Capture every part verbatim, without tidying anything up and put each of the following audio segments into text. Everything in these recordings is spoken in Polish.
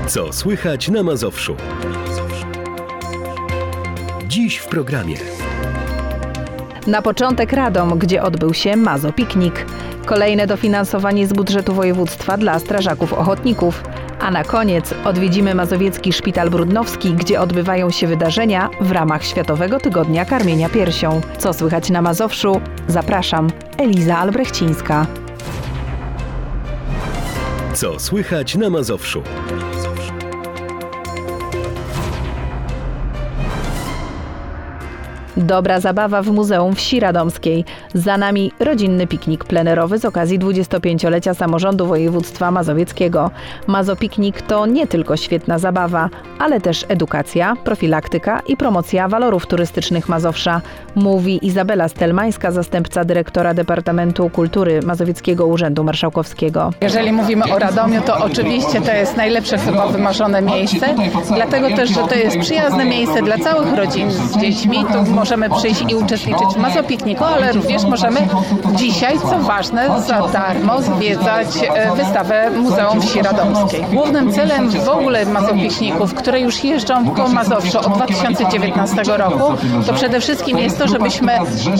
Co słychać na Mazowszu? Dziś w programie. Na początek Radom, gdzie odbył się Mazopiknik. Kolejne dofinansowanie z budżetu województwa dla strażaków ochotników. A na koniec odwiedzimy Mazowiecki Szpital Brudnowski, gdzie odbywają się wydarzenia w ramach Światowego Tygodnia Karmienia Piersią. Co słychać na Mazowszu? Zapraszam, Eliza Albrechcińska. Co słychać na Mazowszu? Dobra zabawa w Muzeum Wsi Radomskiej. Za nami rodzinny piknik plenerowy z okazji dwudziestopięciolecia samorządu województwa mazowieckiego. Mazopiknik to nie tylko świetna zabawa, ale też edukacja, profilaktyka i promocja walorów turystycznych Mazowsza, mówi Izabela Stelmańska, zastępca dyrektora Departamentu Kultury Mazowieckiego Urzędu Marszałkowskiego. Jeżeli mówimy o Radomiu, to oczywiście to jest najlepsze chyba wymarzone miejsce, dlatego też, że to jest przyjazne miejsce dla całych rodzin z dziećmi. Tu możemy przyjść i uczestniczyć w Mazopikniku, ale również możemy dzisiaj, co ważne, za darmo zwiedzać wystawę Muzeum Wsi Radomskiej. Głównym celem w ogóle Mazopikników, które już jeżdżą po Mazowszu od dwa tysiące dziewiętnastego roku, to przede wszystkim jest to, żebyśmy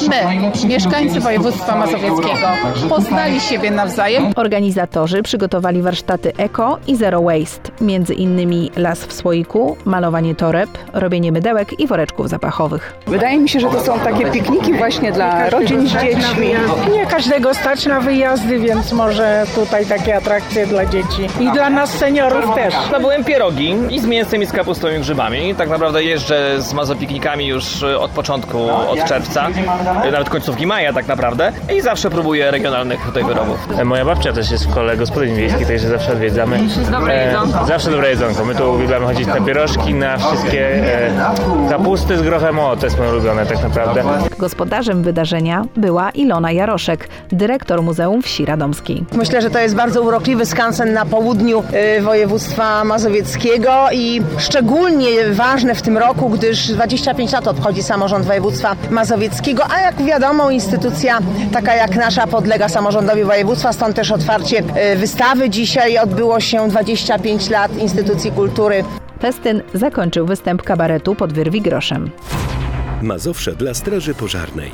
my, mieszkańcy województwa mazowieckiego, poznali siebie nawzajem. Organizatorzy przygotowali warsztaty eko i zero waste, między innymi las w słoiku, malowanie toreb, robienie mydełek i woreczków zapachowych. Wydaje mi się, że to są takie pikniki właśnie dla rodzin z dziećmi. Nie każdego stać na wyjazdy, więc może tutaj takie atrakcje dla dzieci i dla nas seniorów też. Zdobyłem pierogi i z mięsem, i z kapustą, i grzybami. Tak naprawdę jeżdżę z mazopiknikami już od początku, od czerwca, nawet końcówki maja tak naprawdę i zawsze próbuję regionalnych tutaj wyrobów. Moja babcia też jest w kole gospodyń wiejskich, także zawsze odwiedzamy. Dobre jedzonko. E, zawsze dobre jedzonko. My tu uwielbiamy chodzić na pierożki, na wszystkie e, kapusty z grochem, o, to jest moje ulubione tak naprawdę. Gospodarzem wydarzenia była Ilona Jaroszek, dyrektor Muzeum Wsi Radomskiej. Myślę, że to jest bardzo urokliwy skansen na południu y, województwa mazowieckiego i szczególnie ważne w tym roku, gdyż dwadzieścia pięć lat obchodzi samorząd województwa mazowieckiego, a jak wiadomo instytucja taka jak nasza podlega samorządowi województwa, stąd też otwarcie y, wystawy. Dzisiaj odbyło się dwadzieścia pięć lat instytucji kultury. Festyn zakończył występ kabaretu pod Wyrwi groszem. Mazowsze dla Straży Pożarnej.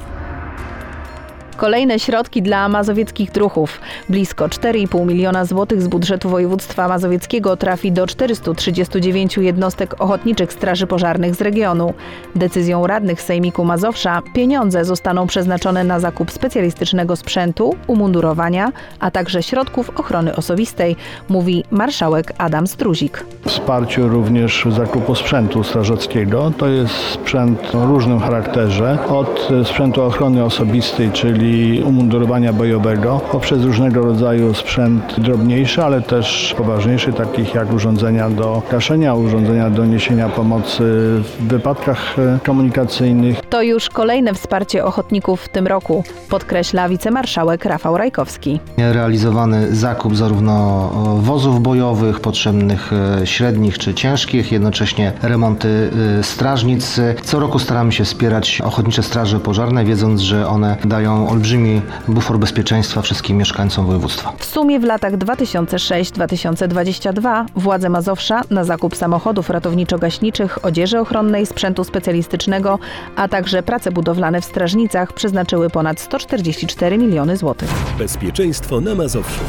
Kolejne środki dla mazowieckich druhów. Blisko cztery i pół miliona złotych z budżetu województwa mazowieckiego trafi do czterystu trzydziestu dziewięciu jednostek ochotniczych straży pożarnych z regionu. Decyzją radnych Sejmiku Mazowsza pieniądze zostaną przeznaczone na zakup specjalistycznego sprzętu, umundurowania, a także środków ochrony osobistej, mówi marszałek Adam Struzik. Wsparciu również zakupu sprzętu strażackiego. To jest sprzęt o różnym charakterze. Od sprzętu ochrony osobistej, czyli umundurowania bojowego, poprzez różnego rodzaju sprzęt drobniejszy, ale też poważniejszy, takich jak urządzenia do gaszenia, urządzenia do niesienia pomocy w wypadkach komunikacyjnych. To już kolejne wsparcie ochotników w tym roku, podkreśla wicemarszałek Rafał Rajkowski. Realizowany zakup zarówno wozów bojowych, potrzebnych średnich czy ciężkich, jednocześnie remonty strażnic. Co roku staramy się wspierać ochotnicze straże pożarne, wiedząc, że one dają olbrzymi bufor bezpieczeństwa wszystkim mieszkańcom województwa. W sumie w latach dwa tysiące szóstym do dwa tysiące dwudziestego drugiego władze Mazowsza na zakup samochodów ratowniczo-gaśniczych, odzieży ochronnej, sprzętu specjalistycznego, a także prace budowlane w strażnicach przeznaczyły ponad sto czterdzieści cztery miliony złotych. Bezpieczeństwo na Mazowszu.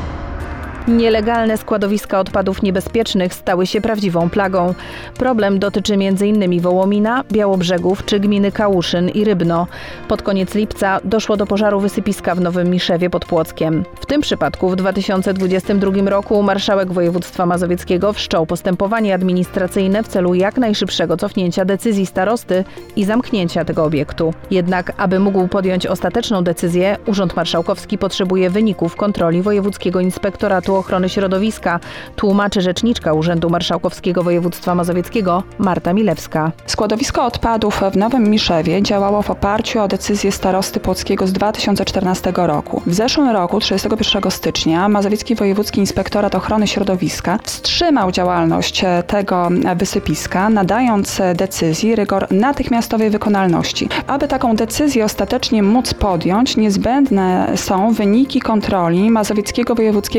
Nielegalne składowiska odpadów niebezpiecznych stały się prawdziwą plagą. Problem dotyczy między innymi Wołomina, Białobrzegów czy gminy Kałuszyn i Rybno. Pod koniec lipca doszło do pożaru wysypiska w Nowym Miszewie pod Płockiem. W tym przypadku w dwa tysiące dwudziestym drugim roku marszałek województwa mazowieckiego wszczął postępowanie administracyjne w celu jak najszybszego cofnięcia decyzji starosty i zamknięcia tego obiektu. Jednak aby mógł podjąć ostateczną decyzję, Urząd Marszałkowski potrzebuje wyników kontroli Wojewódzkiego Inspektoratu Ochrony Środowiska, tłumaczy rzeczniczka Urzędu Marszałkowskiego Województwa Mazowieckiego Marta Milewska. Składowisko odpadów w Nowym Miszewie działało w oparciu o decyzję starosty płockiego z dwa tysiące czternastego roku. W zeszłym roku, trzydziestego pierwszego stycznia, Mazowiecki Wojewódzki Inspektorat Ochrony Środowiska wstrzymał działalność tego wysypiska, nadając decyzji rygor natychmiastowej wykonalności. Aby taką decyzję ostatecznie móc podjąć, niezbędne są wyniki kontroli Mazowieckiego Wojewódzkiego Inspektoratu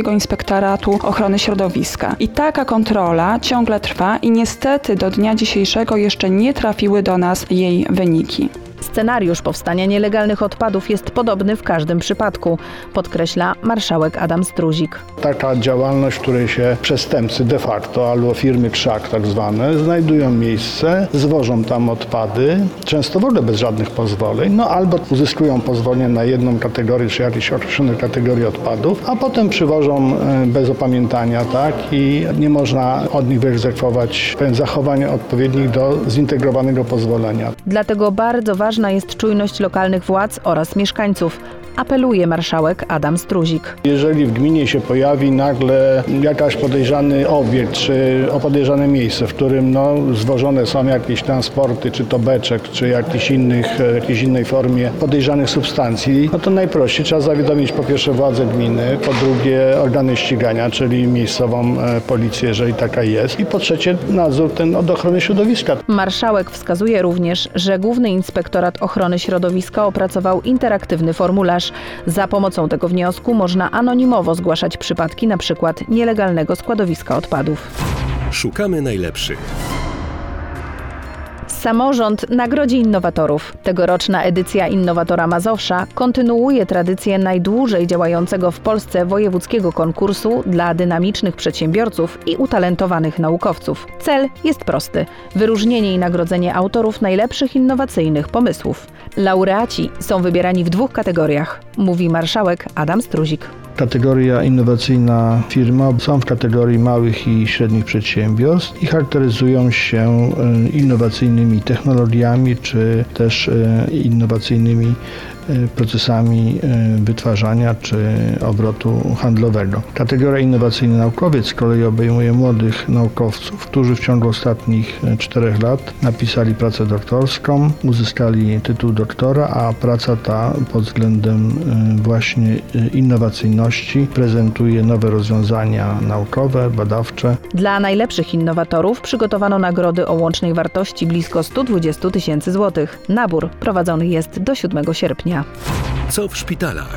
Inspektoratu Ochrony Środowiska. I taka kontrola ciągle trwa i niestety do dnia dzisiejszego jeszcze nie trafiły do nas jej wyniki. Scenariusz powstania nielegalnych odpadów jest podobny w każdym przypadku, podkreśla marszałek Adam Struzik. Taka działalność, w której się przestępcy de facto, albo firmy krzak tak zwane, znajdują miejsce, zwożą tam odpady, często w ogóle bez żadnych pozwoleń, no albo uzyskują pozwolenie na jedną kategorię, czy jakieś określone kategorie odpadów, a potem przywożą bez opamiętania, tak, i nie można od nich wyegzekwować zachowań odpowiednich do zintegrowanego pozwolenia. Dlatego bardzo ważna jest czujność lokalnych władz oraz mieszkańców, apeluje marszałek Adam Struzik. Jeżeli w gminie się pojawi nagle jakaś podejrzany obiekt, czy podejrzane miejsce, w którym no, zwożone są jakieś transporty, czy to beczek, czy jakichś innych, jakiejś innej formie podejrzanych substancji, no to najprościej trzeba zawiadomić po pierwsze władze gminy, po drugie organy ścigania, czyli miejscową policję, jeżeli taka jest, i po trzecie nadzór ten od ochrony środowiska. Marszałek wskazuje również, że Główny Inspektorat Ochrony Środowiska opracował interaktywny formularz. Za pomocą tego wniosku można anonimowo zgłaszać przypadki np. nielegalnego składowiska odpadów. Szukamy najlepszych. Samorząd nagrodzi innowatorów. Tegoroczna edycja Innowatora Mazowsza kontynuuje tradycję najdłużej działającego w Polsce wojewódzkiego konkursu dla dynamicznych przedsiębiorców i utalentowanych naukowców. Cel jest prosty: wyróżnienie i nagrodzenie autorów najlepszych innowacyjnych pomysłów. Laureaci są wybierani w dwóch kategoriach, mówi marszałek Adam Struzik. Kategoria innowacyjna firma są w kategorii małych i średnich przedsiębiorstw i charakteryzują się innowacyjnymi technologiami czy też innowacyjnymi procesami wytwarzania czy obrotu handlowego. Kategoria innowacyjny naukowiec z kolei obejmuje młodych naukowców, którzy w ciągu ostatnich czterech lat napisali pracę doktorską, uzyskali tytuł doktora, a praca ta pod względem właśnie innowacyjności prezentuje nowe rozwiązania naukowe, badawcze. Dla najlepszych innowatorów przygotowano nagrody o łącznej wartości blisko sto dwadzieścia tysięcy złotych. Nabór prowadzony jest do siódmego sierpnia. Co w szpitalach?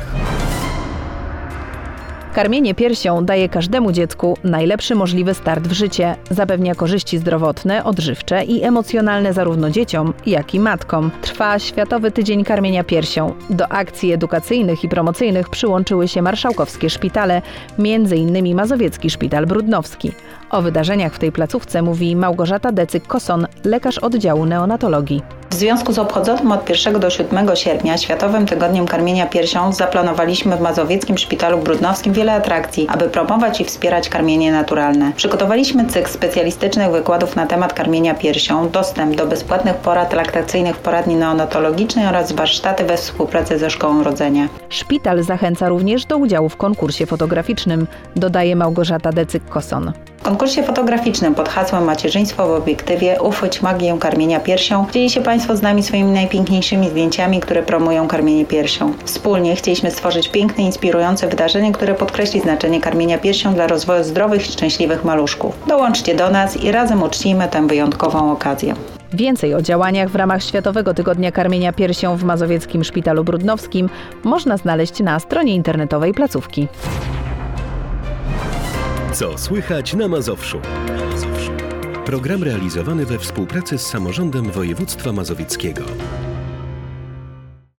Karmienie piersią daje każdemu dziecku najlepszy możliwy start w życie. Zapewnia korzyści zdrowotne, odżywcze i emocjonalne zarówno dzieciom, jak i matkom. Trwa Światowy Tydzień Karmienia Piersią. Do akcji edukacyjnych i promocyjnych przyłączyły się marszałkowskie szpitale, między innymi Mazowiecki Szpital Brudnowski. O wydarzeniach w tej placówce mówi Małgorzata Decyk-Koson, lekarz oddziału neonatologii. W związku z obchodzonym od pierwszego do siódmego sierpnia Światowym Tygodniem Karmienia Piersią zaplanowaliśmy w Mazowieckim Szpitalu Brudnowskim wiele atrakcji, aby promować i wspierać karmienie naturalne. Przygotowaliśmy cykl specjalistycznych wykładów na temat karmienia piersią, dostęp do bezpłatnych porad laktacyjnych w poradni neonatologicznej oraz warsztaty we współpracy ze Szkołą Rodzenia. Szpital zachęca również do udziału w konkursie fotograficznym, dodaje Małgorzata Decyk-Koson. W konkursie fotograficznym pod hasłem Macierzyństwo w obiektywie uchwyć magię karmienia piersią dzieli się Państwo z nami swoimi najpiękniejszymi zdjęciami, które promują karmienie piersią. Wspólnie chcieliśmy stworzyć piękne, inspirujące wydarzenie, które podkreśli znaczenie karmienia piersią dla rozwoju zdrowych i szczęśliwych maluszków. Dołączcie do nas i razem uczcijmy tę wyjątkową okazję. Więcej o działaniach w ramach Światowego Tygodnia Karmienia Piersią w Mazowieckim Szpitalu Brudnowskim można znaleźć na stronie internetowej placówki. Co słychać na Mazowszu? Program realizowany we współpracy z Samorządem Województwa Mazowieckiego.